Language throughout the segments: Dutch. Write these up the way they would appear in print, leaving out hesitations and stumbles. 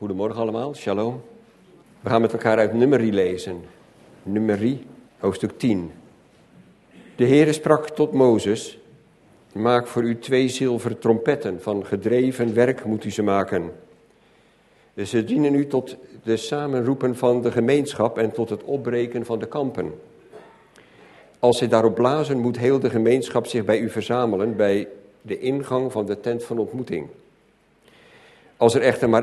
Goedemorgen allemaal, shalom. We gaan met elkaar uit Numeri lezen. Numeri, hoofdstuk 10. De Heere sprak tot Mozes: maak voor u 2 zilveren trompetten, van gedreven werk moet u ze maken. Ze dienen u tot de samenroepen van de gemeenschap en tot het opbreken van de kampen. Als zij daarop blazen, moet heel de gemeenschap zich bij u verzamelen, bij de ingang van de tent van ontmoeting. Als zij er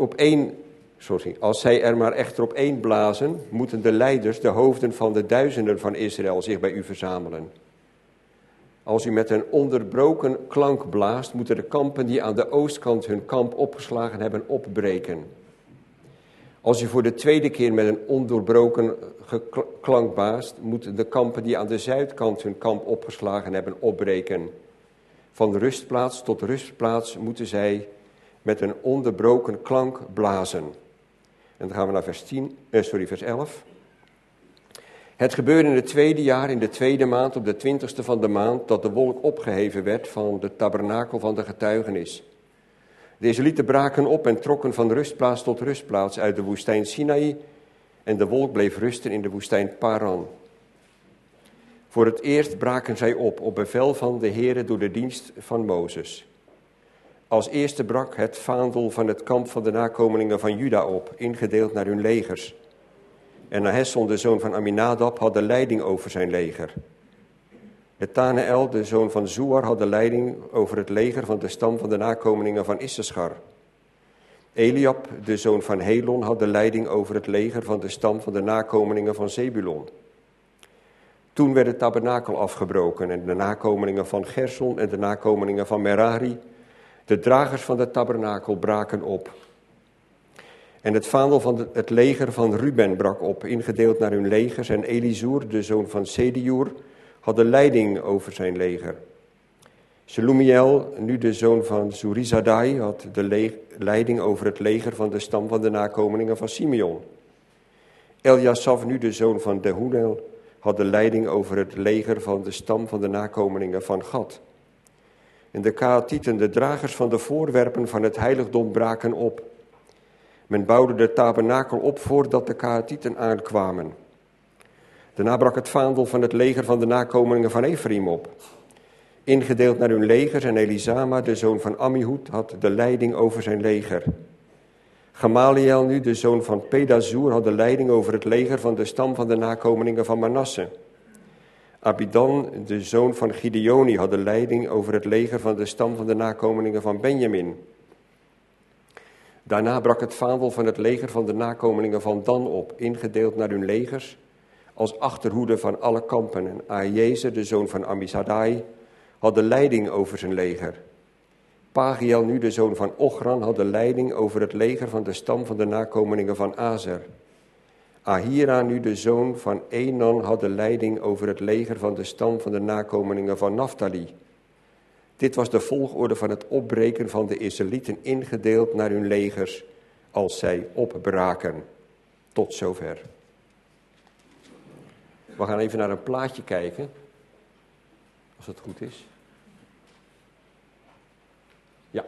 maar echter op één blazen, moeten de leiders, de hoofden van de duizenden van Israël, zich bij u verzamelen. Als u met een onderbroken klank blaast, moeten de kampen die aan de oostkant hun kamp opgeslagen hebben, opbreken. Als u voor de 2e keer met een ondoorbroken klank blaast, moeten de kampen die aan de zuidkant hun kamp opgeslagen hebben, opbreken. Van rustplaats tot rustplaats moeten zij met een onderbroken klank blazen. En dan gaan we naar vers 11. Het gebeurde in het 2e jaar, in de 2e maand, op de 20ste van de maand, dat de wolk opgeheven werd van de tabernakel van de getuigenis. De Israëlieten braken op en trokken van rustplaats tot rustplaats uit de woestijn Sinaï, en de wolk bleef rusten in de woestijn Paran. Voor het eerst braken zij op bevel van de Heere door de dienst van Mozes. Als eerste brak het vaandel van het kamp van de nakomelingen van Juda op, ingedeeld naar hun legers. En Nahesson, de zoon van Aminadab, had de leiding over zijn leger. Nethaneel, de zoon van Zuar, had de leiding over het leger van de stam van de nakomelingen van Issachar. Eliab, de zoon van Helon, had de leiding over het leger van de stam van de nakomelingen van Zebulon. Toen werd de tabernakel afgebroken en de nakomelingen van Gerson en de nakomelingen van Merari, de dragers van de tabernakel, braken op. En het vaandel van het leger van Ruben brak op, ingedeeld naar hun legers. En Elizur, de zoon van Sediur, had de leiding over zijn leger. Shelumiel, nu de zoon van Zurizadai, had de leiding over het leger van de stam van de nakomelingen van Simeon. Eliasaf, nu de zoon van Dehunel, had de leiding over het leger van de stam van de nakomelingen van Gad. En de Kaatieten, de dragers van de voorwerpen van het heiligdom, braken op. Men bouwde de tabernakel op voordat de Kaatieten aankwamen. Daarna brak het vaandel van het leger van de nakomelingen van Ephraim op, ingedeeld naar hun legers, en Elisama, de zoon van Ammihud, had de leiding over zijn leger. Gamaliel, nu de zoon van Pedazur, had de leiding over het leger van de stam van de nakomelingen van Manasse. Abidan, de zoon van Gideoni, had de leiding over het leger van de stam van de nakomelingen van Benjamin. Daarna brak het vaandel van het leger van de nakomelingen van Dan op, ingedeeld naar hun legers, als achterhoede van alle kampen. En Ahiezer, de zoon van Ammisadai, had de leiding over zijn leger. Pagiel, nu de zoon van Ochran, had de leiding over het leger van de stam van de nakomelingen van Azer. Ahira, nu de zoon van Enan, had de leiding over het leger van de stam van de nakomelingen van Naphtali. Dit was de volgorde van het opbreken van de Israëlieten, ingedeeld naar hun legers, als zij opbraken. Tot zover. We gaan even naar een plaatje kijken, als het goed is. Ja.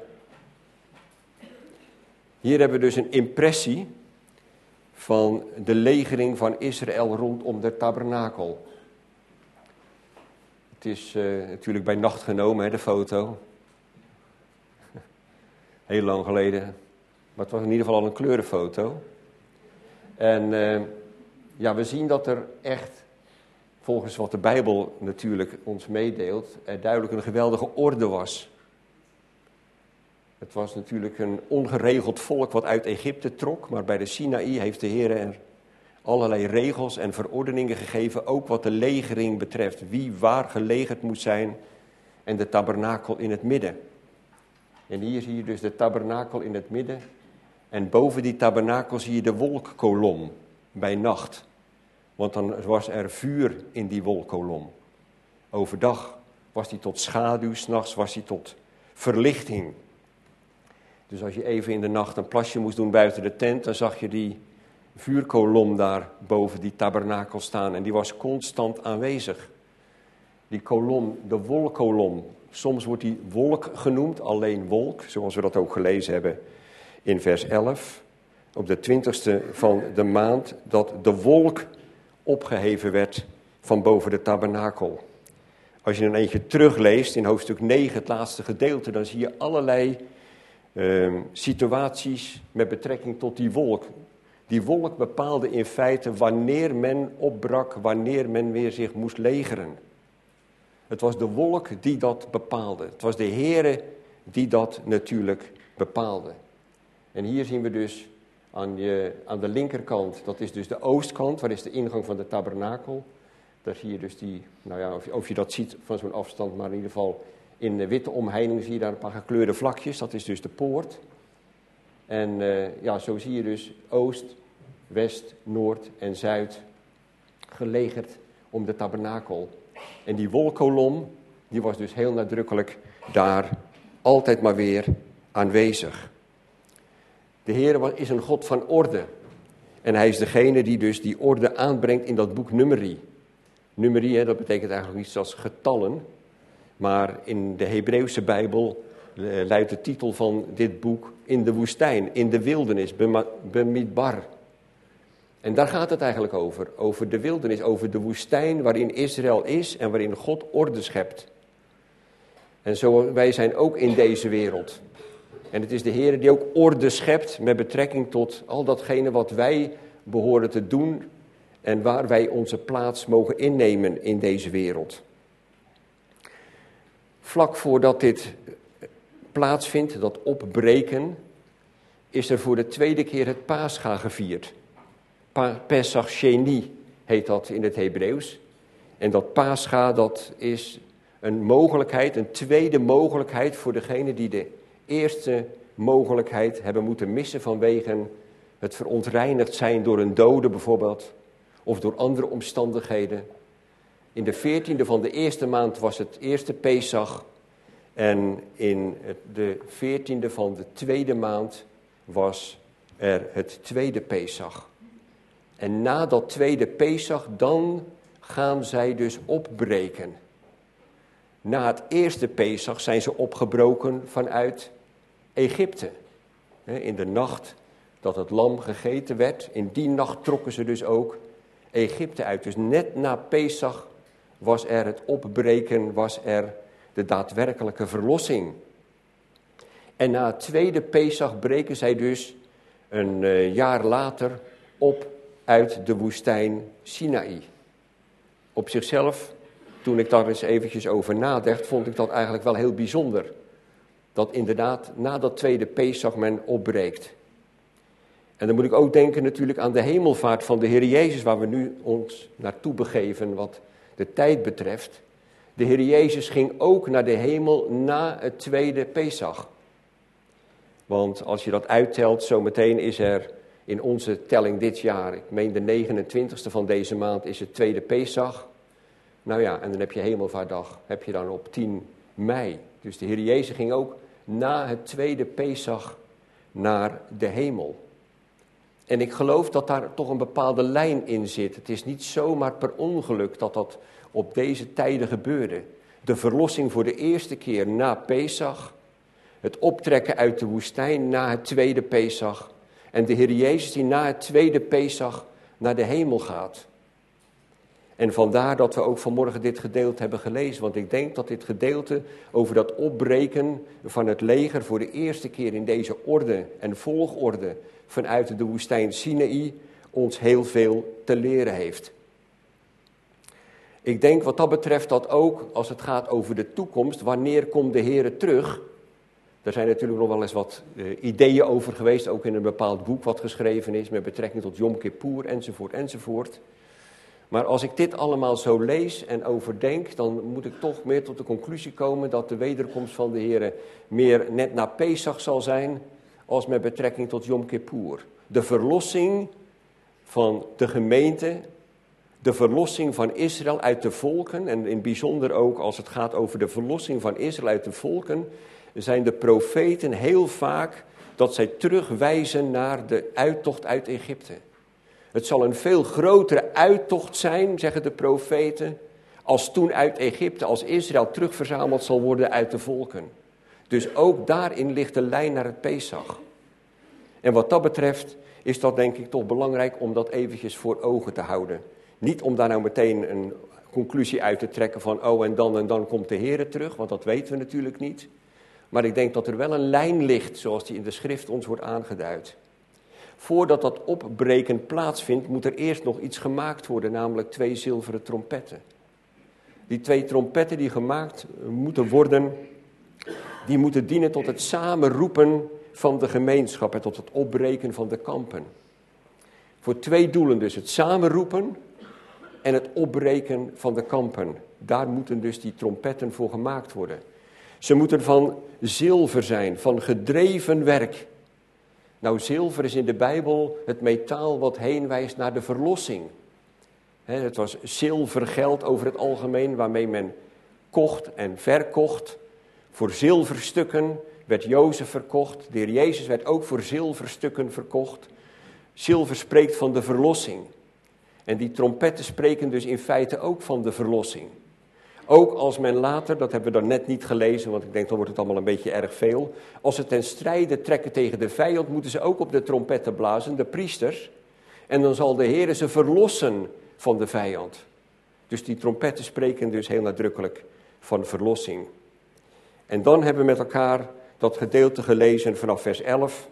Hier hebben we dus een impressie van de legering van Israël rondom de tabernakel. Het is natuurlijk bij nacht genomen, de foto. Heel lang geleden. Maar het was in ieder geval al een kleurenfoto. En we zien dat er echt, volgens wat de Bijbel natuurlijk ons meedeelt, er duidelijk een geweldige orde was. Het was natuurlijk een ongeregeld volk wat uit Egypte trok, maar bij de Sinaï heeft de Heer er allerlei regels en verordeningen gegeven, ook wat de legering betreft, wie waar gelegerd moet zijn en de tabernakel in het midden. En hier zie je dus de tabernakel in het midden en boven die tabernakel zie je de wolkkolom bij nacht. Want dan was er vuur in die wolkkolom. Overdag was die tot schaduw, 's nachts was die tot verlichting. Dus als je even in de nacht een plasje moest doen buiten de tent, dan zag je die vuurkolom daar boven die tabernakel staan. En die was constant aanwezig. Die kolom, de wolkkolom, soms wordt die wolk genoemd, alleen wolk, zoals we dat ook gelezen hebben in vers 11. op de 20e van de maand, dat de wolk opgeheven werd van boven de tabernakel. Als je een eentje terugleest in hoofdstuk 9, het laatste gedeelte, dan zie je allerlei situaties met betrekking tot die wolk. Die wolk bepaalde in feite wanneer men opbrak, wanneer men weer zich moest legeren. Het was de wolk die dat bepaalde. Het was de Heere die dat natuurlijk bepaalde. En hier zien we dus aan de linkerkant, dat is dus de oostkant, waar is de ingang van de tabernakel. Daar zie je dus die, nou ja, of je dat ziet van zo'n afstand, maar in ieder geval in de witte omheining zie je daar een paar gekleurde vlakjes. Dat is dus de poort. En zo zie je dus oost, west, noord en zuid gelegerd om de tabernakel. En die wolkkolom, die was dus heel nadrukkelijk daar altijd maar weer aanwezig. De Heer is een God van orde. En hij is degene die dus die orde aanbrengt in dat boek Numeri. Numeri, dat betekent eigenlijk iets als getallen. Maar in de Hebreeuwse Bijbel luidt de titel van dit boek in de woestijn, in de wildernis, Bemidbar. En daar gaat het eigenlijk over de wildernis, over de woestijn waarin Israël is en waarin God orde schept. En zo wij zijn ook in deze wereld. En het is de Heer die ook orde schept met betrekking tot al datgene wat wij behoren te doen en waar wij onze plaats mogen innemen in deze wereld. Vlak voordat dit plaatsvindt, dat opbreken, is er voor de tweede keer het Pascha gevierd. Pesach Sheni heet dat in het Hebreeuws. En dat Pascha, dat is een mogelijkheid, een tweede mogelijkheid voor degenen die de eerste mogelijkheid hebben moeten missen vanwege het verontreinigd zijn door een dode bijvoorbeeld, of door andere omstandigheden. In de 14e van de eerste maand was het eerste Pesach en in de 14e van de tweede maand was er het tweede Pesach. En na dat tweede Pesach, dan gaan zij dus opbreken. Na het eerste Pesach zijn ze opgebroken vanuit Egypte. In de nacht dat het lam gegeten werd, in die nacht trokken ze dus ook Egypte uit. Dus net na Pesach was er het opbreken, was er de daadwerkelijke verlossing. En na het tweede Pesach breken zij dus een jaar later op uit de woestijn Sinaï. Op zichzelf, toen ik daar eens eventjes over nadacht, vond ik dat eigenlijk wel heel bijzonder. Dat inderdaad na dat tweede Pesach men opbreekt. En dan moet ik ook denken natuurlijk aan de hemelvaart van de Heer Jezus, waar we nu ons naartoe begeven wat de tijd betreft. De Heer Jezus ging ook naar de hemel na het tweede Pesach. Want als je dat uittelt, zometeen is er in onze telling dit jaar, ik meen de 29e van deze maand, is het tweede Pesach. Nou ja, en dan heb je hemelvaartdag, heb je dan op 10 mei. Dus de Heer Jezus ging ook na het tweede Pesach naar de hemel. En ik geloof dat daar toch een bepaalde lijn in zit. Het is niet zomaar per ongeluk dat dat op deze tijden gebeurde. De verlossing voor de eerste keer na Pesach. Het optrekken uit de woestijn na het tweede Pesach. En de Heer Jezus die na het tweede Pesach naar de hemel gaat. En vandaar dat we ook vanmorgen dit gedeelte hebben gelezen. Want ik denk dat dit gedeelte over dat opbreken van het leger voor de eerste keer in deze orde en volgorde vanuit de woestijn Sinaï ons heel veel te leren heeft. Ik denk wat dat betreft dat ook als het gaat over de toekomst, wanneer komt de Heer terug? Er zijn natuurlijk nog wel eens wat ideeën over geweest, ook in een bepaald boek wat geschreven is met betrekking tot Yom Kippur enzovoort enzovoort. Maar als ik dit allemaal zo lees en overdenk, dan moet ik toch meer tot de conclusie komen dat de wederkomst van de Heer meer net na Pesach zal zijn als met betrekking tot Yom Kippur. De verlossing van de gemeente, de verlossing van Israël uit de volken, en in het bijzonder ook als het gaat over de verlossing van Israël uit de volken, zijn de profeten heel vaak dat zij terugwijzen naar de uittocht uit Egypte. Het zal een veel grotere uittocht zijn, zeggen de profeten, als toen uit Egypte, als Israël terugverzameld zal worden uit de volken. Dus ook daarin ligt de lijn naar het Pesach. En wat dat betreft is dat denk ik toch belangrijk om dat eventjes voor ogen te houden. Niet om daar nou meteen een conclusie uit te trekken van en dan komt de Heer terug, want dat weten we natuurlijk niet. Maar ik denk dat er wel een lijn ligt, zoals die in de schrift ons wordt aangeduid. Voordat dat opbreken plaatsvindt, moet er eerst nog iets gemaakt worden, namelijk 2 zilveren trompetten. Die 2 trompetten die gemaakt moeten worden, die moeten dienen tot het samenroepen van de gemeenschap en tot het opbreken van de kampen. Voor 2 doelen dus, het samenroepen en het opbreken van de kampen. Daar moeten dus die trompetten voor gemaakt worden. Ze moeten van zilver zijn, van gedreven werk. Nou, zilver is in de Bijbel het metaal wat heen wijst naar de verlossing. Het was zilvergeld over het algemeen waarmee men kocht en verkocht. Voor zilverstukken werd Jozef verkocht. De Heer Jezus werd ook voor zilverstukken verkocht. Zilver spreekt van de verlossing. En die trompetten spreken dus in feite ook van de verlossing. Ook als men later, dat hebben we dan net niet gelezen, want ik denk dan wordt het allemaal een beetje erg veel. Als ze ten strijde trekken tegen de vijand, moeten ze ook op de trompetten blazen, de priesters. En dan zal de Heer ze verlossen van de vijand. Dus die trompetten spreken dus heel nadrukkelijk van verlossing. En dan hebben we met elkaar dat gedeelte gelezen vanaf vers 11.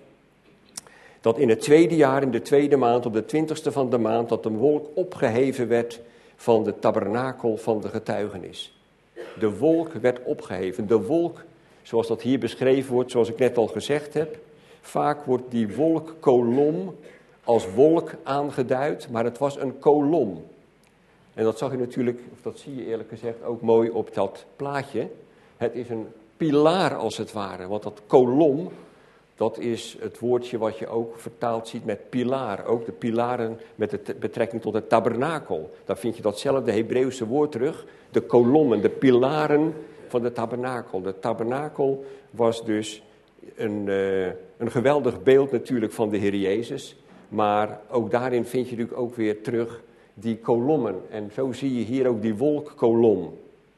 Dat in het 2e jaar, in de 2e maand, op de 20ste van de maand, dat de wolk opgeheven werd van de tabernakel van de getuigenis. De wolk werd opgeheven. De wolk, zoals dat hier beschreven wordt, zoals ik net al gezegd heb. Vaak wordt die wolkkolom als wolk aangeduid, maar het was een kolom. En dat zag je natuurlijk, of dat zie je eerlijk gezegd ook mooi op dat plaatje. Het is een pilaar als het ware, want dat kolom, dat is het woordje wat je ook vertaald ziet met pilaar. Ook de pilaren met de betrekking tot het tabernakel. Daar vind je datzelfde Hebreeuwse woord terug. De kolommen, de pilaren van de tabernakel. De tabernakel was dus een geweldig beeld natuurlijk van de Heer Jezus. Maar ook daarin vind je natuurlijk ook weer terug die kolommen. En zo zie je hier ook die wolkkolom.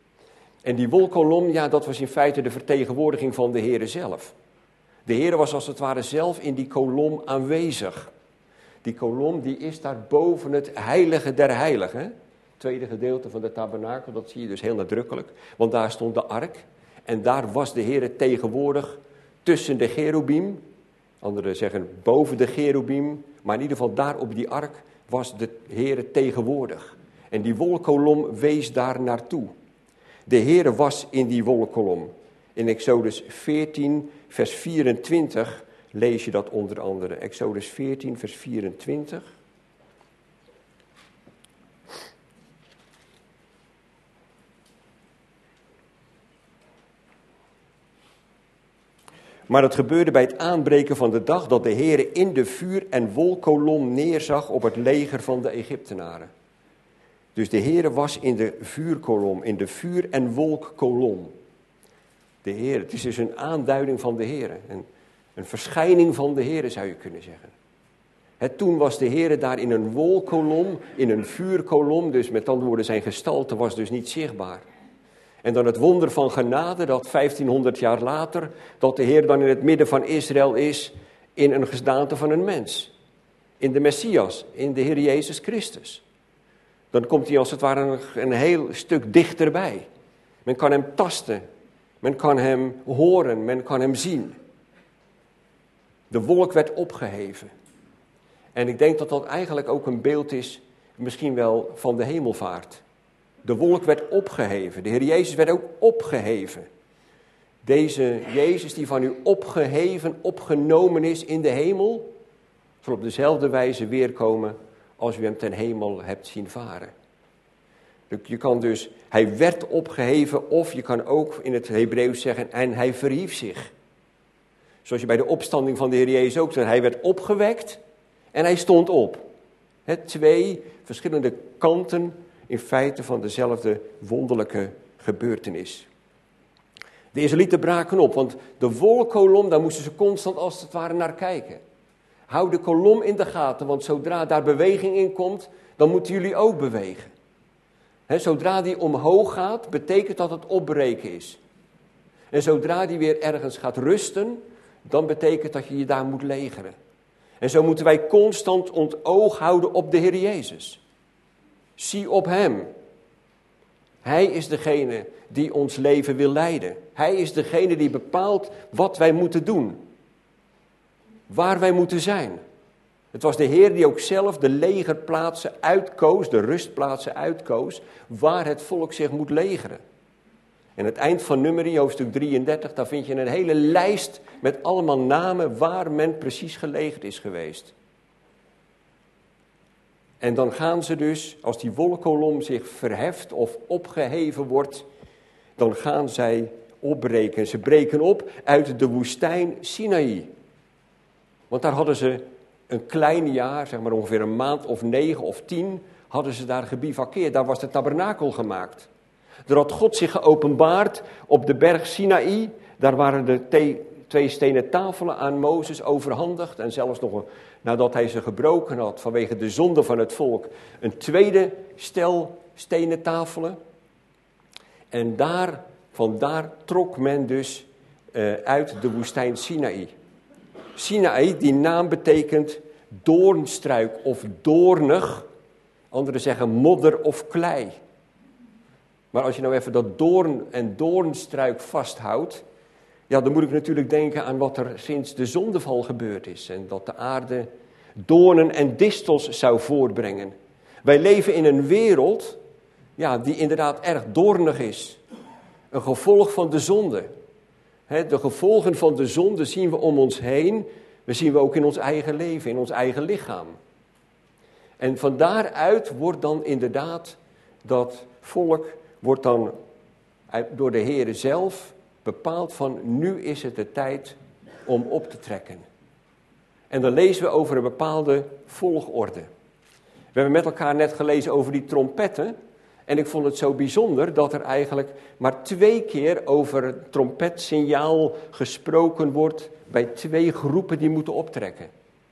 En die wolkkolom, ja, dat was in feite de vertegenwoordiging van de Heer zelf. De Heer was als het ware zelf in die kolom aanwezig. Die kolom die is daar boven het heilige der heiligen. Het tweede gedeelte van de tabernakel, dat zie je dus heel nadrukkelijk. Want daar stond de ark. En daar was de Heer tegenwoordig tussen de cherubim. Anderen zeggen boven de cherubim. Maar in ieder geval daar op die ark was de Heer tegenwoordig. En die wolkkolom wees daar naartoe. De Heer was in die wolkkolom. In Exodus 14, vers 24 lees je dat onder andere. Exodus 14, vers 24. Maar het gebeurde bij het aanbreken van de dag dat de Heere in de vuur- en wolkkolom neerzag op het leger van de Egyptenaren. Dus de Heere was in de vuurkolom, in de vuur- en wolkkolom. De Heer, het is dus een aanduiding van de Heer, een verschijning van de Heer zou je kunnen zeggen. Toen was de Heer daar in een wolkkolom, in een vuurkolom, dus met andere woorden zijn gestalte was dus niet zichtbaar. En dan het wonder van genade dat 1500 jaar later, dat de Heer dan in het midden van Israël is in een gedaante van een mens. In de Messias, in de Heer Jezus Christus. Dan komt hij als het ware een heel stuk dichterbij. Men kan hem tasten. Men kan hem horen, men kan hem zien. De wolk werd opgeheven. En ik denk dat dat eigenlijk ook een beeld is, misschien wel van de hemelvaart. De wolk werd opgeheven. De Heer Jezus werd ook opgeheven. Deze Jezus die van u opgeheven, opgenomen is in de hemel, zal op dezelfde wijze weerkomen als u hem ten hemel hebt zien varen. Je kan dus, hij werd opgeheven, of je kan ook in het Hebreeuws zeggen, en hij verhief zich. Zoals je bij de opstanding van de Heer Jezus ook zegt, hij werd opgewekt en hij stond op. 2 verschillende kanten in feite van dezelfde wonderlijke gebeurtenis. De Israëlieten braken op, want de wolkkolom, daar moesten ze constant als het ware naar kijken. Hou de kolom in de gaten, want zodra daar beweging in komt, dan moeten jullie ook bewegen. Zodra die omhoog gaat, betekent dat het opbreken is. En zodra die weer ergens gaat rusten, dan betekent dat je je daar moet legeren. En zo moeten wij constant ons oog houden op de Heer Jezus. Zie op Hem. Hij is degene die ons leven wil leiden. Hij is degene die bepaalt wat wij moeten doen. Waar wij moeten zijn. Het was de Heer die ook zelf de legerplaatsen uitkoos, de rustplaatsen uitkoos, waar het volk zich moet legeren. En het eind van Numeri, hoofdstuk 33, daar vind je een hele lijst met allemaal namen waar men precies gelegerd is geweest. En dan gaan ze dus, als die wolkkolom zich verheft of opgeheven wordt, dan gaan zij opbreken. Ze breken op uit de woestijn Sinaï. Want daar hadden ze een klein jaar, zeg maar ongeveer een maand of 9 of 10, hadden ze daar gebivakkeerd. Daar was de tabernakel gemaakt. Er had God zich geopenbaard op de berg Sinaï. Daar waren de 2 stenen tafelen aan Mozes overhandigd. En zelfs nog, nadat hij ze gebroken had vanwege de zonde van het volk, een tweede stel stenen tafelen. En vandaar trok men dus uit de woestijn Sinaï. Sinaï, die naam betekent doornstruik of doornig. Anderen zeggen modder of klei. Maar als je nou even dat doorn en doornstruik vasthoudt, ja, dan moet ik natuurlijk denken aan wat er sinds de zondeval gebeurd is. En dat de aarde doornen en distels zou voortbrengen. Wij leven in een wereld, ja, die inderdaad erg doornig is. Een gevolg van de zonde. De gevolgen van de zonde zien we om ons heen. We zien we ook in ons eigen leven, in ons eigen lichaam. En van daaruit wordt dan inderdaad dat volk wordt dan door de Heere zelf bepaald van nu is het de tijd om op te trekken. En dan lezen we over een bepaalde volgorde. We hebben met elkaar net gelezen over die trompetten. En ik vond het zo bijzonder dat er eigenlijk maar 2 keer over het trompetsignaal gesproken wordt bij 2 groepen die moeten optrekken.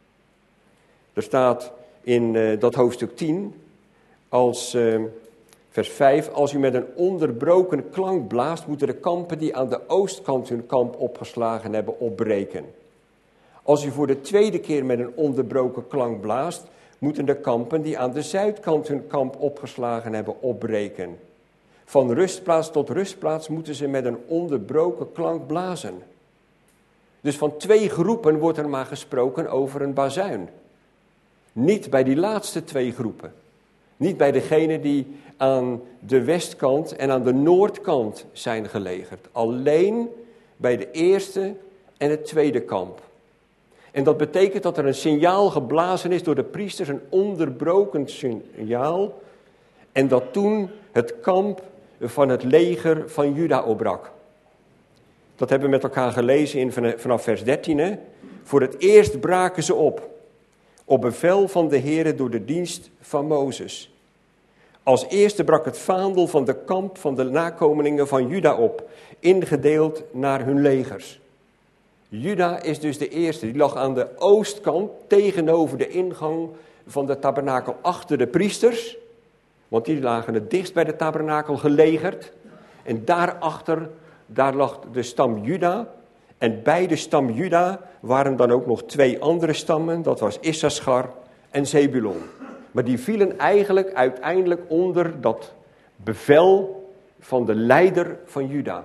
Er staat in dat hoofdstuk 10 als vers 5, als u met een onderbroken klank blaast, moeten de kampen die aan de oostkant hun kamp opgeslagen hebben opbreken. Als u voor de 2e keer met een onderbroken klank blaast, moeten de kampen die aan de zuidkant hun kamp opgeslagen hebben opbreken. Van rustplaats tot rustplaats moeten ze met een onderbroken klank blazen. Dus van 2 groepen wordt er maar gesproken over een bazuin. Niet bij die laatste 2 groepen. Niet bij degenen die aan de westkant en aan de noordkant zijn gelegerd. Alleen bij de eerste en het tweede kamp. En dat betekent dat er een signaal geblazen is door de priesters, een onderbroken signaal. En dat toen het kamp van het leger van Juda opbrak. Dat hebben we met elkaar gelezen vanaf vers 13. Hè? Voor het eerst braken ze op bevel van de Heere door de dienst van Mozes. Als eerste brak het vaandel van de kamp van de nakomelingen van Juda op, ingedeeld naar hun legers. Juda is dus de eerste, die lag aan de oostkant tegenover de ingang van de tabernakel achter de priesters. Want die lagen het dichtst bij de tabernakel gelegerd. En daarachter, daar lag de stam Juda. En bij de stam Juda waren dan ook nog 2 andere stammen. Dat was Issachar en Zebulon. Maar die vielen eigenlijk uiteindelijk onder dat bevel van de leider van Juda.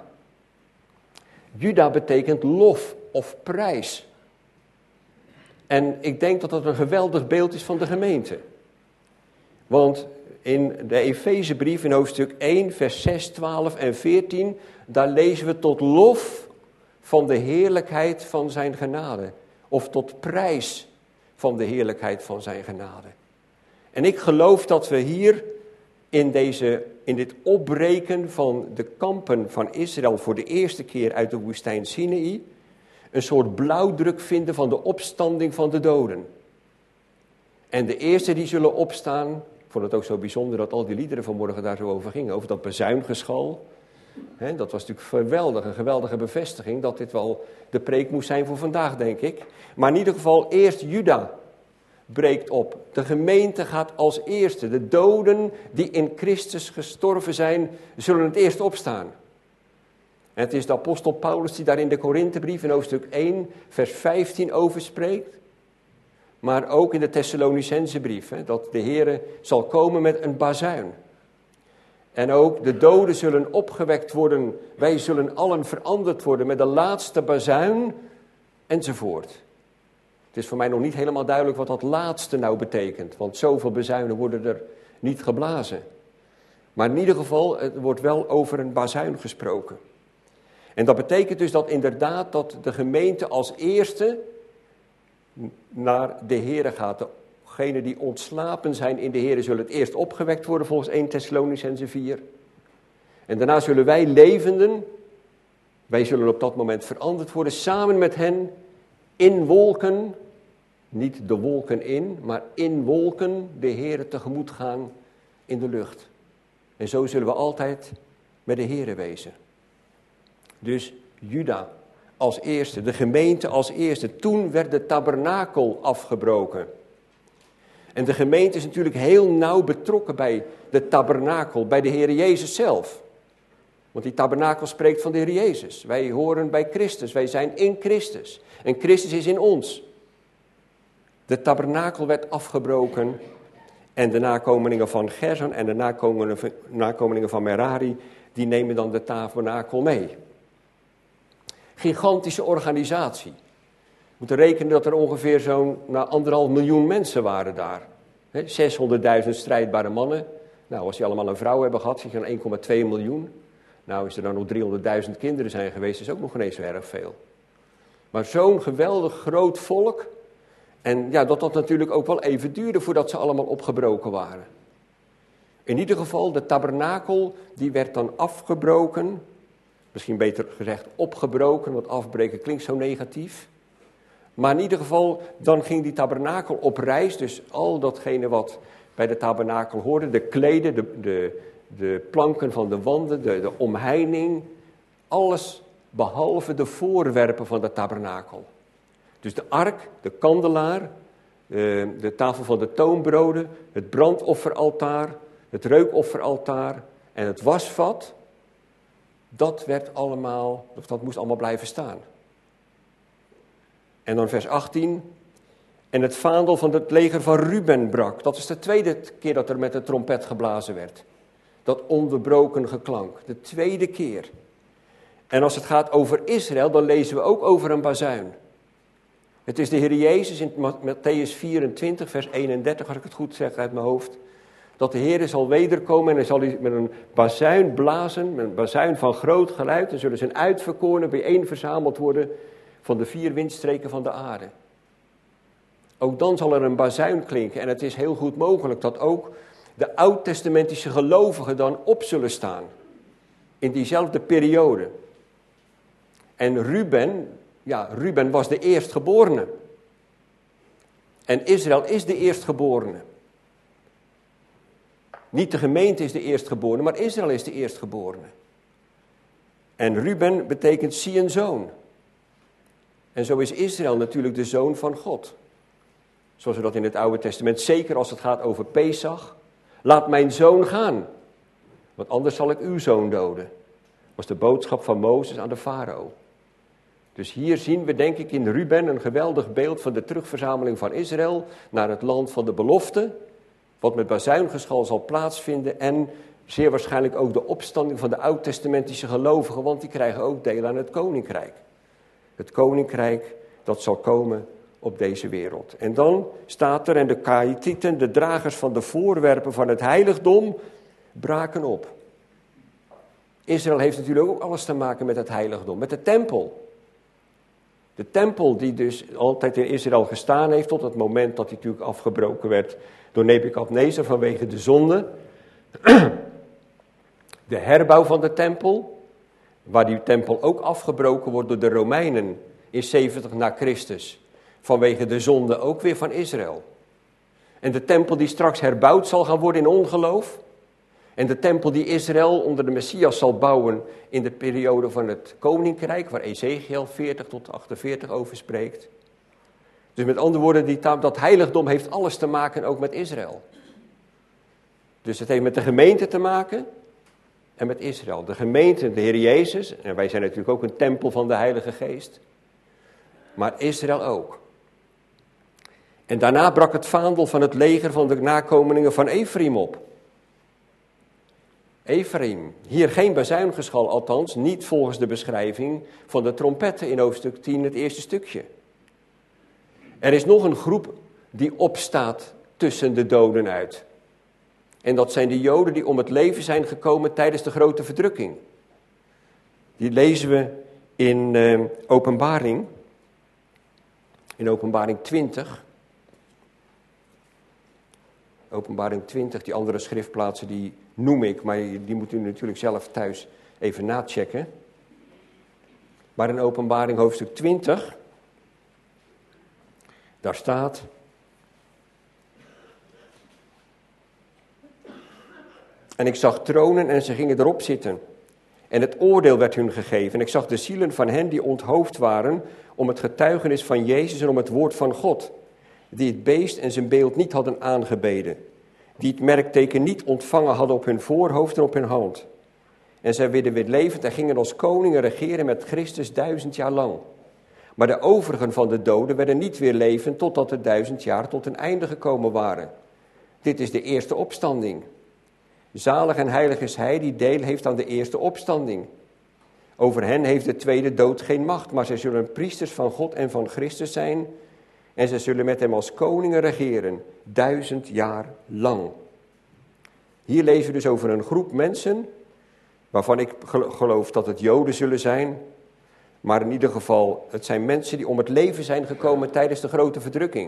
Juda betekent lof of prijs. En ik denk dat dat een geweldig beeld is van de gemeente. Want in de Efezebrief in hoofdstuk 1, vers 6, 12 en 14... daar lezen we tot lof van de heerlijkheid van zijn genade. Of tot prijs van de heerlijkheid van zijn genade. En ik geloof dat we hier in dit opbreken van de kampen van Israël voor de eerste keer uit de woestijn Sinaï een soort blauwdruk vinden van de opstanding van de doden. En de eerste die zullen opstaan, ik vond het ook zo bijzonder dat al die liederen vanmorgen daar zo over gingen, over dat bezuingeschal. Dat was natuurlijk een geweldige bevestiging dat dit wel de preek moest zijn voor vandaag, denk ik. Maar in ieder geval eerst Juda breekt op. De gemeente gaat als eerste. De doden die in Christus gestorven zijn, zullen het eerst opstaan. En het is de apostel Paulus die daar in de Korinthebrief in hoofdstuk 1, vers 15 over spreekt. maar ook in de Thessalonicense brief, dat de Heere zal komen met een bazuin. En ook de doden zullen opgewekt worden, wij zullen allen veranderd worden met de laatste bazuin, enzovoort. Het is voor mij nog niet helemaal duidelijk wat dat laatste nou betekent, want zoveel bazuinen worden er niet geblazen. Maar in ieder geval, er wordt wel over een bazuin gesproken. En dat betekent dus dat inderdaad dat de gemeente als eerste naar de Heere gaat. Degenen die ontslapen zijn in de Heere zullen het eerst opgewekt worden volgens 1 Thessalonicense 4. En daarna zullen wij levenden, wij zullen op dat moment veranderd worden samen met hen in wolken, niet de wolken in, maar in wolken de Heere tegemoet gaan in de lucht. En zo zullen we altijd met de Heere wezen. Dus Juda als eerste, de gemeente als eerste. Toen werd de tabernakel afgebroken. En de gemeente is natuurlijk heel nauw betrokken bij de tabernakel, bij de Heere Jezus zelf. Want die tabernakel spreekt van de Heer Jezus. Wij horen bij Christus, wij zijn in Christus. En Christus is in ons. De tabernakel werd afgebroken en de nakomelingen van Gerson en de nakomelingen van Merari, die nemen dan de tabernakel mee. Gigantische organisatie. We moeten rekenen dat er ongeveer zo'n 1,5 miljoen mensen waren daar. 600.000 strijdbare mannen. Nou, als die allemaal een vrouw hebben gehad, zit je aan 1,2 miljoen. Nou, is er dan nog 300.000 kinderen zijn geweest, is ook nog ineens zo erg veel. Maar zo'n geweldig groot volk. En ja, dat natuurlijk ook wel even duurde voordat ze allemaal opgebroken waren. In ieder geval, de tabernakel, die werd dan afgebroken. Misschien beter gezegd opgebroken, want afbreken klinkt zo negatief. Maar in ieder geval, dan ging die tabernakel op reis. Dus al datgene wat bij de tabernakel hoorde, de kleden, de planken van de wanden, de omheining. Alles behalve de voorwerpen van de tabernakel. Dus de ark, de kandelaar, de tafel van de toonbroden, het brandofferaltaar, het reukofferaltaar en het wasvat. Dat moest allemaal blijven staan. En dan vers 18. En het vaandel van het leger van Ruben brak. Dat is de tweede keer dat er met de trompet geblazen werd. Dat onderbroken geklank. De tweede keer. En als het gaat over Israël, dan lezen we ook over een bazuin. Het is de Heer Jezus in Mattheüs 24, vers 31, als ik het goed zeg uit mijn hoofd. Dat de Heer zal wederkomen en hij zal met een bazuin blazen, met een bazuin van groot geluid. En zullen zijn uitverkorenen bijeen verzameld worden van de 4 windstreken van de aarde. Ook dan zal er een bazuin klinken en het is heel goed mogelijk dat ook de oud-testamentische gelovigen dan op zullen staan. In diezelfde periode. En Ruben was de eerstgeborene. En Israël is de eerstgeborene. Niet de gemeente is de eerstgeborene, maar Israël is de eerstgeborene. En Ruben betekent zie een zoon. En zo is Israël natuurlijk de zoon van God. Zoals we dat in het Oude Testament, zeker als het gaat over Pesach. Laat mijn zoon gaan, want anders zal ik uw zoon doden. Was de boodschap van Mozes aan de farao. Dus hier zien we denk ik in Ruben een geweldig beeld van de terugverzameling van Israël naar het land van de belofte. Wat met bazuingeschal zal plaatsvinden en zeer waarschijnlijk ook de opstanding van de oud-testamentische gelovigen, want die krijgen ook deel aan het koninkrijk. Het koninkrijk dat zal komen op deze wereld. En dan staat er, en de Kaïtieten, de dragers van de voorwerpen van het heiligdom, braken op. Israël heeft natuurlijk ook alles te maken met het heiligdom, met de tempel. De tempel die dus altijd in Israël gestaan heeft, tot het moment dat hij natuurlijk afgebroken werd door Nebukadnezar vanwege de zonde. De herbouw van de tempel, waar die tempel ook afgebroken wordt door de Romeinen in 70 na Christus. Vanwege de zonde ook weer van Israël. En de tempel die straks herbouwd zal gaan worden in ongeloof. En de tempel die Israël onder de Messias zal bouwen in de periode van het koninkrijk, waar Ezekiel 40 tot 48 over spreekt. Dus met andere woorden, dat heiligdom heeft alles te maken ook met Israël. Dus het heeft met de gemeente te maken en met Israël. De gemeente, de Heer Jezus, en wij zijn natuurlijk ook een tempel van de Heilige Geest. Maar Israël ook. En daarna brak het vaandel van het leger van de nakomelingen van Efraïm op. Efraïm, hier geen bazuingeschal, althans niet volgens de beschrijving van de trompetten in hoofdstuk 10, het eerste stukje. Er is nog een groep die opstaat tussen de doden uit. En dat zijn de Joden die om het leven zijn gekomen tijdens de grote verdrukking. Die lezen we in Openbaring 20. Openbaring 20, die andere schriftplaatsen die noem ik, maar die moet u natuurlijk zelf thuis even nachecken. Maar in Openbaring hoofdstuk 20, daar staat: en ik zag tronen en ze gingen erop zitten. En het oordeel werd hun gegeven. En ik zag de zielen van hen die onthoofd waren om het getuigenis van Jezus en om het woord van God. Die het beest en zijn beeld niet hadden aangebeden. Die het merkteken niet ontvangen hadden op hun voorhoofd en op hun hand. En zij werden weer levend en gingen als koningen regeren met Christus 1000 jaar lang. Maar de overigen van de doden werden niet weer levend totdat de 1000 jaar tot een einde gekomen waren. Dit is de eerste opstanding. Zalig en heilig is hij die deel heeft aan de eerste opstanding. Over hen heeft de tweede dood geen macht, maar zij zullen priesters van God en van Christus zijn. En zij zullen met hem als koningen regeren, 1000 jaar lang. Hier lezen we dus over een groep mensen, waarvan ik geloof dat het Joden zullen zijn. Maar in ieder geval, het zijn mensen die om het leven zijn gekomen tijdens de grote verdrukking.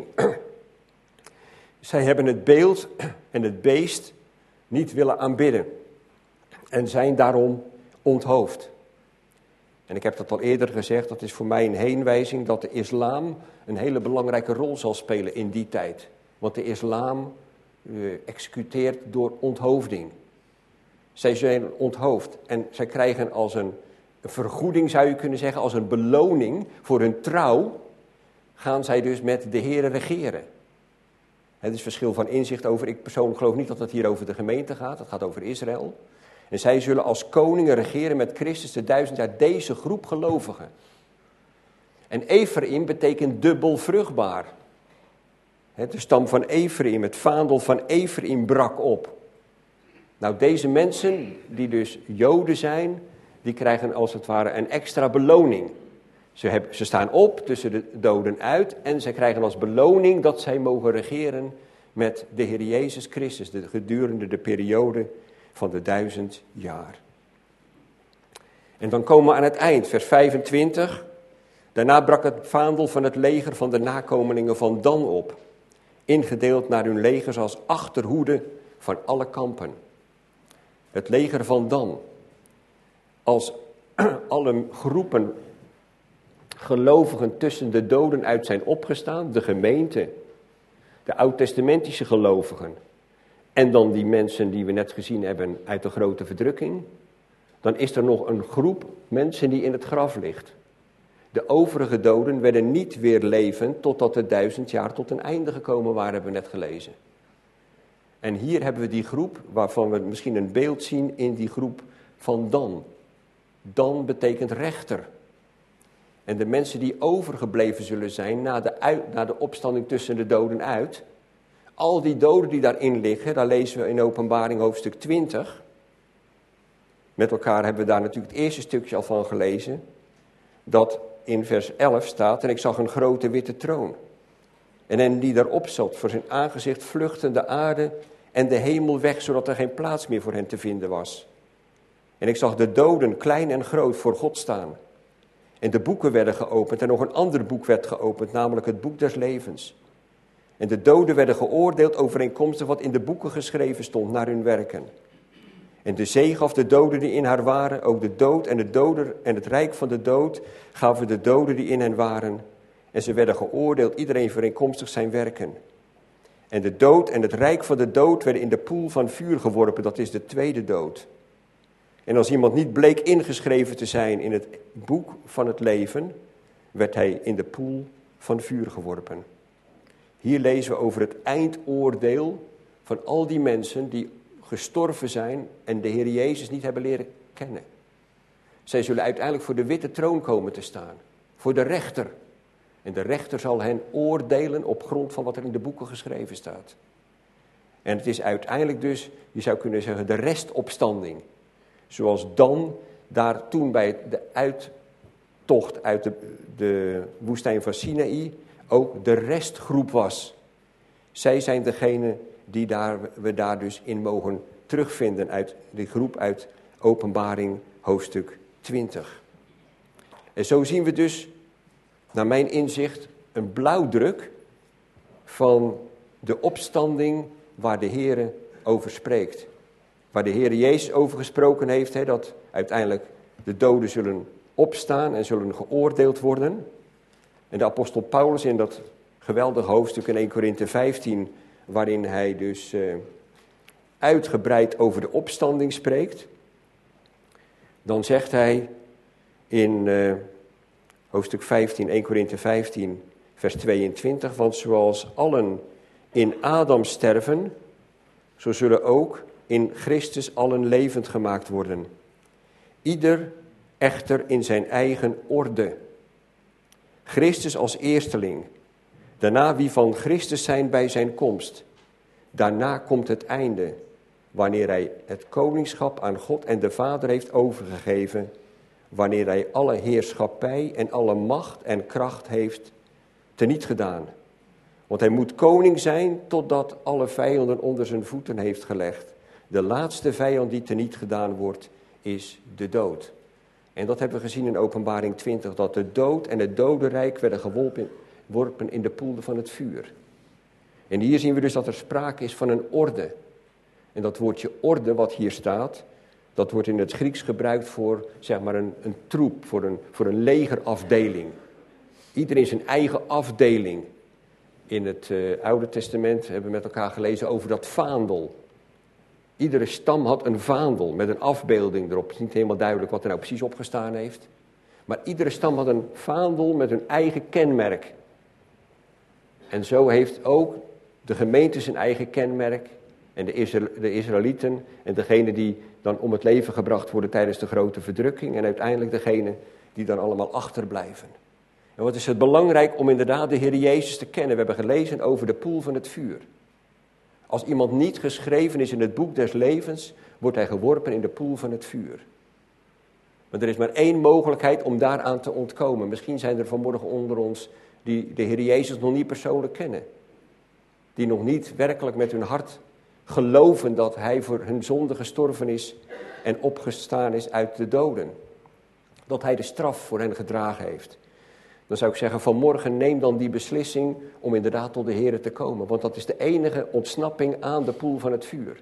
Zij hebben het beeld en het beest niet willen aanbidden. En zijn daarom onthoofd. En ik heb dat al eerder gezegd, dat is voor mij een heenwijzing dat de islam een hele belangrijke rol zal spelen in die tijd. Want de islam executeert door onthoofding. Zij zijn onthoofd en zij krijgen als een vergoeding, zou je kunnen zeggen, als een beloning voor hun trouw, gaan zij dus met de Here regeren. Het is verschil van inzicht over, ik persoonlijk geloof niet dat het hier over de gemeente gaat, het gaat over Israël. En zij zullen als koningen regeren met Christus de 1000 jaar, deze groep gelovigen. En Efraïm betekent dubbel vruchtbaar. De stam van Efraïm, het vaandel van Efraïm brak op. Nou, deze mensen, die dus Joden zijn, die krijgen als het ware een extra beloning. Ze staan op tussen de doden uit en zij krijgen als beloning dat zij mogen regeren met de Heer Jezus Christus gedurende de periode van de 1000 jaar. En dan komen we aan het eind, vers 25. Daarna brak het vaandel van het leger van de nakomelingen van Dan op, ingedeeld naar hun legers als achterhoede van alle kampen. Het leger van Dan, als alle groepen gelovigen tussen de doden uit zijn opgestaan, de gemeente, de oud-testamentische gelovigen, en dan die mensen die we net gezien hebben uit de grote verdrukking, dan is er nog een groep mensen die in het graf ligt. De overige doden werden niet weer levend totdat de 1000 jaar tot een einde gekomen waren, hebben we net gelezen. En hier hebben we die groep waarvan we misschien een beeld zien in die groep van Dan. Dan betekent rechter. En de mensen die overgebleven zullen zijn na de opstanding tussen de doden uit, al die doden die daarin liggen, daar lezen we in Openbaring hoofdstuk 20. Met elkaar hebben we daar natuurlijk het eerste stukje al van gelezen. Dat in vers 11 staat, en ik zag een grote witte troon. En hen die daarop zat, voor zijn aangezicht vluchtten de aarde en de hemel weg, zodat er geen plaats meer voor hen te vinden was. En ik zag de doden, klein en groot, voor God staan. En de boeken werden geopend en nog een ander boek werd geopend, namelijk het boek des levens. En de doden werden geoordeeld overeenkomstig wat in de boeken geschreven stond naar hun werken. En de zee gaf de doden die in haar waren, ook de dood en de doder en het rijk van de dood gaven de doden die in hen waren. En ze werden geoordeeld, iedereen overeenkomstig zijn werken. En de dood en het rijk van de dood werden in de poel van vuur geworpen, dat is de tweede dood. En als iemand niet bleek ingeschreven te zijn in het boek van het leven, werd hij in de poel van vuur geworpen. Hier lezen we over het eindoordeel van al die mensen die gestorven zijn en de Heer Jezus niet hebben leren kennen. Zij zullen uiteindelijk voor de witte troon komen te staan, voor de rechter. En de rechter zal hen oordelen op grond van wat er in de boeken geschreven staat. En het is uiteindelijk dus, je zou kunnen zeggen, de restopstanding. Zoals dan daar toen bij de uittocht uit de woestijn van Sinaï ook de restgroep was. Zij zijn degene die we daar dus in mogen terugvinden uit die groep uit Openbaring hoofdstuk 20. En zo zien we dus, naar mijn inzicht, een blauwdruk van de opstanding waar de Heere over spreekt. Waar de Heere Jezus over gesproken heeft, dat uiteindelijk de doden zullen opstaan en zullen geoordeeld worden. En de apostel Paulus in dat geweldige hoofdstuk in 1 Korinthe 15, waarin hij dus uitgebreid over de opstanding spreekt. Dan zegt hij in hoofdstuk 15, 1 Korinthe 15, vers 22, want zoals allen in Adam sterven, zo zullen ook in Christus allen levend gemaakt worden. Ieder echter in zijn eigen orde. Christus als eersteling, daarna wie van Christus zijn bij zijn komst. Daarna komt het einde, wanneer hij het koningschap aan God en de Vader heeft overgegeven, wanneer hij alle heerschappij en alle macht en kracht heeft teniet gedaan. Want hij moet koning zijn totdat alle vijanden onder zijn voeten heeft gelegd. De laatste vijand die teniet gedaan wordt, is de dood. En dat hebben we gezien in Openbaring 20, dat de dood en het dodenrijk werden geworpen in de poel van het vuur. En hier zien we dus dat er sprake is van een orde. En dat woordje orde wat hier staat, dat wordt in het Grieks gebruikt voor zeg maar een troep, voor een legerafdeling. Iedereen zijn eigen afdeling. In het Oude Testament hebben we met elkaar gelezen over dat vaandel. Iedere stam had een vaandel met een afbeelding erop. Het is niet helemaal duidelijk wat er nou precies opgestaan heeft. Maar iedere stam had een vaandel met hun eigen kenmerk. En zo heeft ook de gemeente zijn eigen kenmerk. En de Israëlieten en degene die dan om het leven gebracht worden tijdens de grote verdrukking. En uiteindelijk degene die dan allemaal achterblijven. En wat is het belangrijk om inderdaad de Heer Jezus te kennen. We hebben gelezen over de poel van het vuur. Als iemand niet geschreven is in het boek des levens, wordt hij geworpen in de poel van het vuur. Want er is maar één mogelijkheid om daaraan te ontkomen. Misschien zijn er vanmorgen onder ons die de Heer Jezus nog niet persoonlijk kennen. Die nog niet werkelijk met hun hart geloven dat hij voor hun zonde gestorven is en opgestaan is uit de doden. Dat hij de straf voor hen gedragen heeft. Dan zou ik zeggen, vanmorgen neem dan die beslissing om inderdaad tot de Heer te komen. Want dat is de enige ontsnapping aan de poel van het vuur.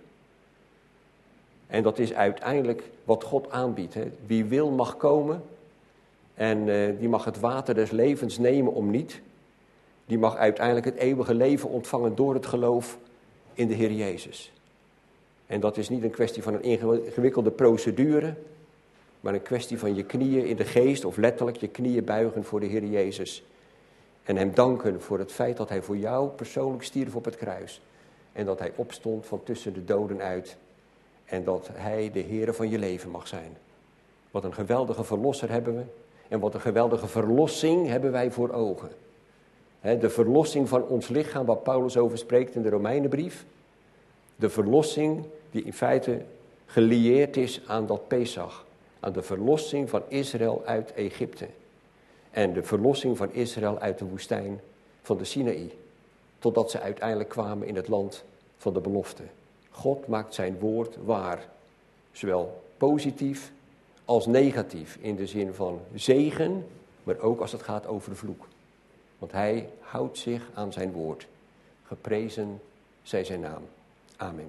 En dat is uiteindelijk wat God aanbiedt. Hè. Wie wil mag komen en die mag het water des levens nemen om niet. Die mag uiteindelijk het eeuwige leven ontvangen door het geloof in de Heer Jezus. En dat is niet een kwestie van een ingewikkelde procedure, maar een kwestie van je knieën in de geest of letterlijk je knieën buigen voor de Heer Jezus. En hem danken voor het feit dat hij voor jou persoonlijk stierf op het kruis. En dat hij opstond van tussen de doden uit. En dat hij de Heere van je leven mag zijn. Wat een geweldige verlosser hebben we. En wat een geweldige verlossing hebben wij voor ogen. De verlossing van ons lichaam, waar Paulus over spreekt in de Romeinenbrief. De verlossing die in feite gelieerd is aan dat Pesach. Aan de verlossing van Israël uit Egypte. En de verlossing van Israël uit de woestijn van de Sinaï. Totdat ze uiteindelijk kwamen in het land van de belofte. God maakt zijn woord waar. Zowel positief als negatief. In de zin van zegen, maar ook als het gaat over vloek. Want hij houdt zich aan zijn woord. Geprezen zij zijn naam. Amen.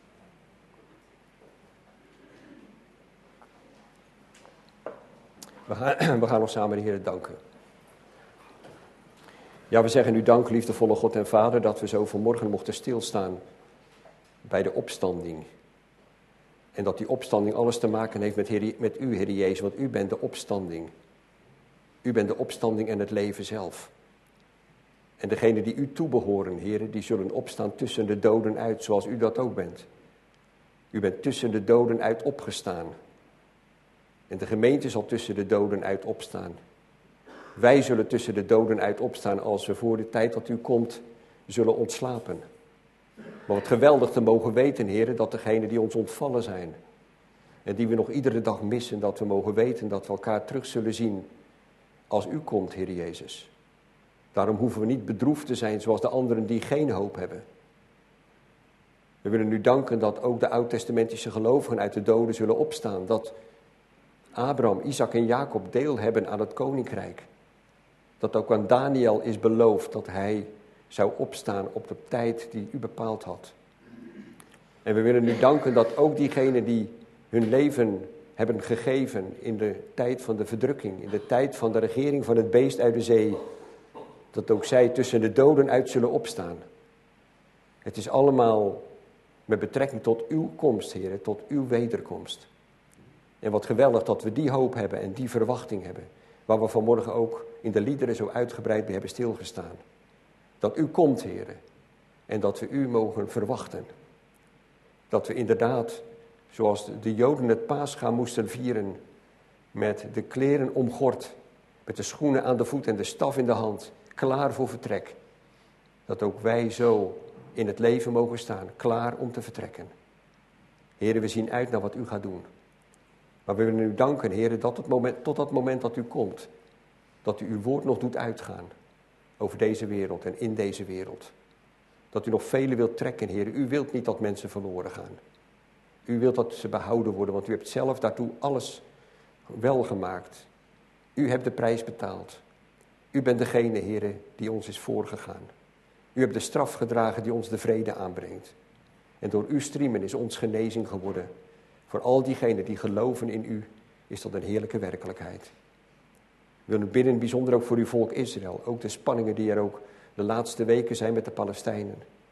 We gaan nog samen de Heer danken. Ja, we zeggen u dank, liefdevolle God en Vader, dat we zo vanmorgen mochten stilstaan bij de opstanding. En dat die opstanding alles te maken heeft met u, Heer Jezus, want u bent de opstanding. U bent de opstanding en het leven zelf. En degenen die u toebehoren, Heer, die zullen opstaan tussen de doden uit, zoals u dat ook bent. U bent tussen de doden uit opgestaan. En de gemeente zal tussen de doden uit opstaan. Wij zullen tussen de doden uit opstaan als we voor de tijd dat u komt zullen ontslapen. Maar wat geweldig te mogen weten, heren, dat degenen die ons ontvallen zijn en die we nog iedere dag missen, dat we mogen weten dat we elkaar terug zullen zien als u komt, Heer Jezus. Daarom hoeven we niet bedroefd te zijn zoals de anderen die geen hoop hebben. We willen u danken dat ook de oud-testamentische gelovigen uit de doden zullen opstaan. Dat Abraham, Isaac en Jacob deel hebben aan het koninkrijk. Dat ook aan Daniel is beloofd dat hij zou opstaan op de tijd die u bepaald had. En we willen u danken dat ook diegenen die hun leven hebben gegeven in de tijd van de verdrukking, in de tijd van de regering van het beest uit de zee, dat ook zij tussen de doden uit zullen opstaan. Het is allemaal met betrekking tot uw komst, Heer, tot uw wederkomst. En wat geweldig dat we die hoop hebben en die verwachting hebben, waar we vanmorgen ook in de liederen zo uitgebreid bij hebben stilgestaan. Dat u komt, Heer, en dat we u mogen verwachten. Dat we inderdaad, zoals de Joden het Pascha moesten vieren, met de kleren omgord, met de schoenen aan de voet en de staf in de hand, klaar voor vertrek. Dat ook wij zo in het leven mogen staan, klaar om te vertrekken. Heren, we zien uit naar wat u gaat doen. Maar we willen u danken, heren, dat tot dat moment dat u komt, dat u uw woord nog doet uitgaan over deze wereld en in deze wereld. Dat u nog velen wilt trekken, heren. U wilt niet dat mensen verloren gaan. U wilt dat ze behouden worden, want u hebt zelf daartoe alles wel gemaakt. U hebt de prijs betaald. U bent degene, heren, die ons is voorgegaan. U hebt de straf gedragen die ons de vrede aanbrengt. En door uw striemen is ons genezing geworden. Voor al diegenen die geloven in u, is dat een heerlijke werkelijkheid. We willen bidden bijzonder ook voor uw volk Israël. Ook de spanningen die er ook de laatste weken zijn met de Palestijnen.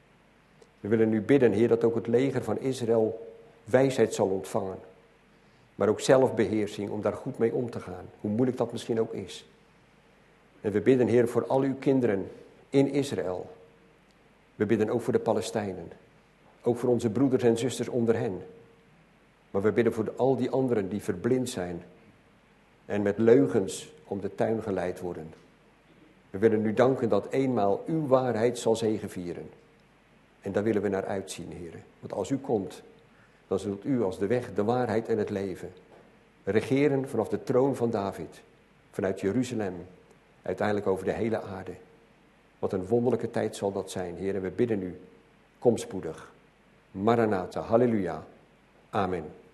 We willen u bidden, Heer, dat ook het leger van Israël wijsheid zal ontvangen. Maar ook zelfbeheersing om daar goed mee om te gaan. Hoe moeilijk dat misschien ook is. En we bidden, Heer, voor al uw kinderen in Israël. We bidden ook voor de Palestijnen. Ook voor onze broeders en zusters onder hen. Maar we bidden voor al die anderen die verblind zijn. En met leugens om de tuin geleid worden. We willen u danken dat eenmaal uw waarheid zal zegevieren. En daar willen we naar uitzien, Heer. Want als u komt, dan zult u als de weg, de waarheid en het leven regeren vanaf de troon van David. Vanuit Jeruzalem, uiteindelijk over de hele aarde. Wat een wonderlijke tijd zal dat zijn, Heer. En we bidden u, kom spoedig. Maranatha, halleluja. Amen.